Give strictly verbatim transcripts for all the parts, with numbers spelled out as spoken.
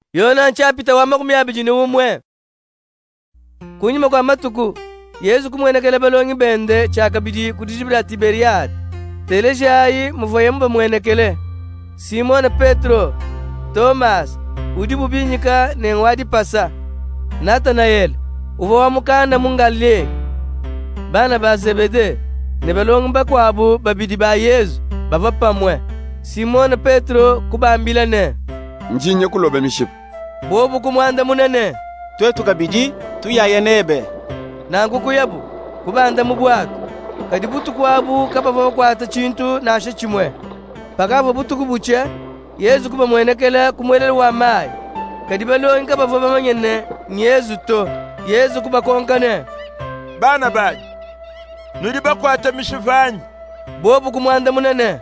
Yona nchapita wa makumi abiri n'umwe. Kunyuma kwa matuku Yesu kumwenekele balongi bende chakabidi kudijibila Tiberiyadi. Telejayi muvoye mba mwenekele Simon Petro, Thomas, udibu binyika nengwadi pasa, Nathanael, uvo wa mukanda mungalile. Bana ba Zebede ne balongi bakwabu babidi ba Yesu bava pamwe. Simon Petro kubambila ne njinye kuloba mishipa. Bobu kumwanda munene twe tukabidi tuyaye nebe nangu kuyabu kubanda mubwato kadi butuku wabu kabava kwata chintu nashe chimwe pakavo butuku buche Yesu kuba mwenekela kumwelele wa mai kadi balongi kabava bamanyene ni Yesu to Yesu kuba konkane bana bayi nuri bakwata mishivanyi. Bobu kumwanda munene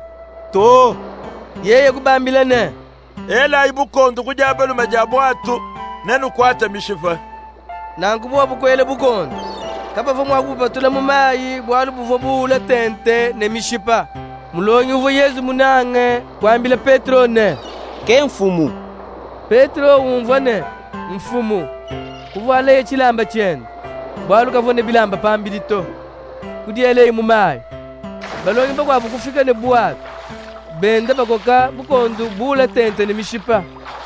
to yeye kubambilane ela ibukondo kujabalu majabwatu nenu kwata mishiva nangu bobu kwele bukondo kabava mwakupatula mumayi bwalu buvo bula tente ne mishipa mulongi uvo Yesu munange kwambila Petro ne ke mfumu. Petro umvone mfumu kuvala ye chilamba chene bwalu kavone bilamba pambilito kudiele mumayi balongi bakwabu kufika ne bwato bende bakoka bukondu bula tente ne mishipa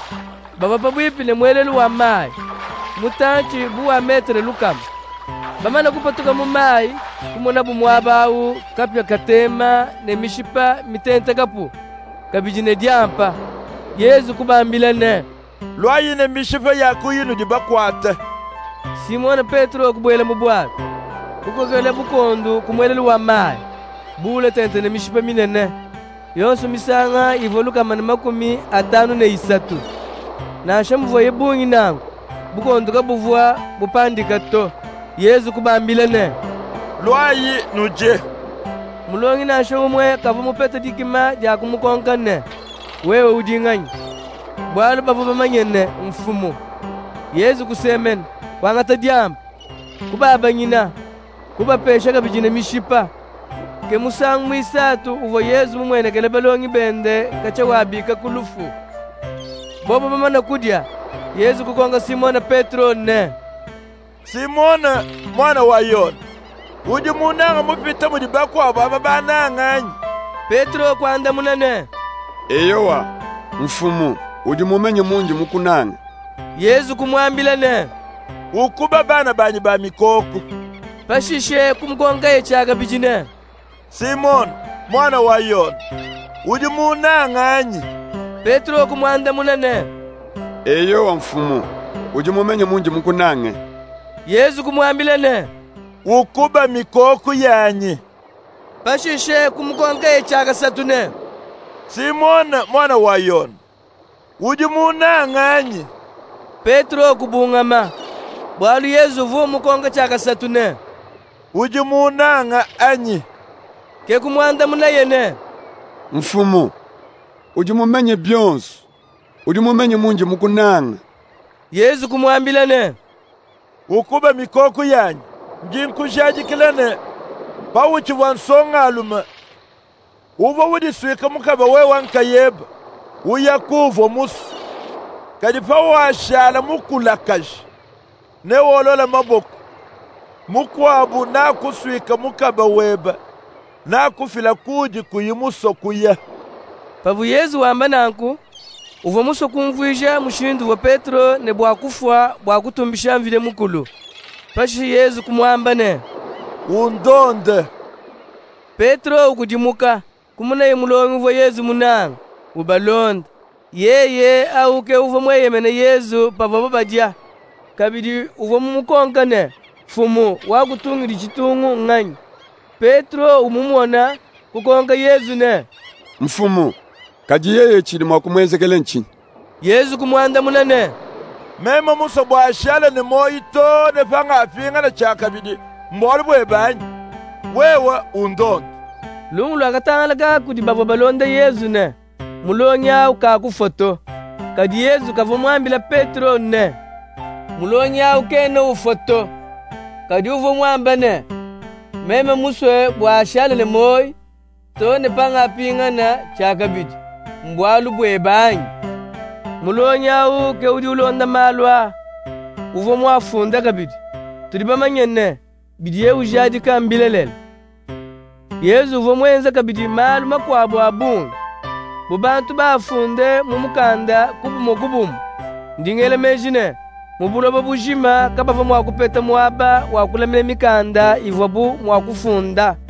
baba pabwipi ne mwelelu wa mayi mutanchi buwa metre lukama bamana kupatuka mu mayi kumona bumwabawu kapya katema ne mishipa mitente kapu kabijine dyampa Yesu kubambila ne lwayi ne mishipa yakuyinu dibakwata. Simon Petro kubwela mu bwato kukokele bukondu kumwelelu wa mayi bula tente ne mishipa minene yonso misanga ivolukama ne makumi atanu ne isatu nashe muvoye bungi nangu bukondu kabuvwa bupandika to Yesu kubambila ne lwayi nuje mulongi nashe umwe kavu mupeta dikima ja kumukonka ne wewe udinganyi bwalu bavu bamanyene mfumu Yesu kusemen wangata dyamba kubaba nyina kubapesha kabijine mishipa ke musangu mwisatu uvo Yesu mumwenekele balongi bende kacha wabika kulufu bobo bamana kudya Yesu kukonga Simona Petro ne Simona mwana wa Yona udi munanga mupita mudi bakwabo aba bananganyi. Petro kwanda munene Eyowa mfumu udi mumenye munji mukunanga. Yesu kumwambila ne ukuba bana banyi ba mikoko pashishe kumgonga echaga bijine. Simon mwana wa Yona udi munanganyi. Petro kumwanda munene Eyowa mfumu udi mumenye munji mukunanga. Yesu kumwambila ne ukuba mikoko yanyi pashishe kumgonga echaga satune. Simon mwana wa Yona udi munanganyi. Petro kubungama bwalu Yesu vuo mukonga chaka satune udi munanga anyi ke kumwanda munayene mfumu udi mumenye byonso udi mumenye munji mukunanga. Yesu kumwambila ne ukuba mikoko yanyi nginkushajikilene bawuchi wansongaluma uva wudi swika mukaba wewanka yeba uyakuvo musu kadi pa washala mukulakashi ne wolola maboko mukwabu na kuswika mukaba weba na kufila kuji kuyimuso kuya pavu Yesu wamba nanku uva muso kumvuisha mushindu wa Petro ne bwakufwa bwakutumbisha mvile mukulu pashi Yesu kumwamba ne undonde. Petro ukudimuka kumuna ye mulongi uva Yesu munanga ubalonda yeye auke uva mweyemene Yesu pavavo badya kabidi uva mumukonka ne fumu wakutungili chitungu ng'anyi. Petro umumona kukonka Yesu ne mfumu kaji yeye chili mwakumwezekele nchini. Yesu kumwanda munene mema muso bwashala ne moito ne panga afinga na chakabidi mbolu bwebanyi wewe undonde. lungu lwakatangala kakudi bavo balonda Yesu ne mulongi au kakufoto kadi Yesu kavo mwambila Petro ne mulongi au kene ufoto kadi uvo mwamba ne mema muswe bwashala ne moi to ne panga apinga na chakabidi mbwalu bwebanyi mulonyawu ke udi ulonda malwa uvo mwafunda kabidi tuli bamanyene bidi ye ujadi kambilelele yezu uvo mwenza kabidi malu makwabo abungu bubantu bafunde mumukanda kubumo kubumo ndingele mejine mubulobo bujima kabava mwakupeta mwaba wakulemele mikanda ivobu mwakufunda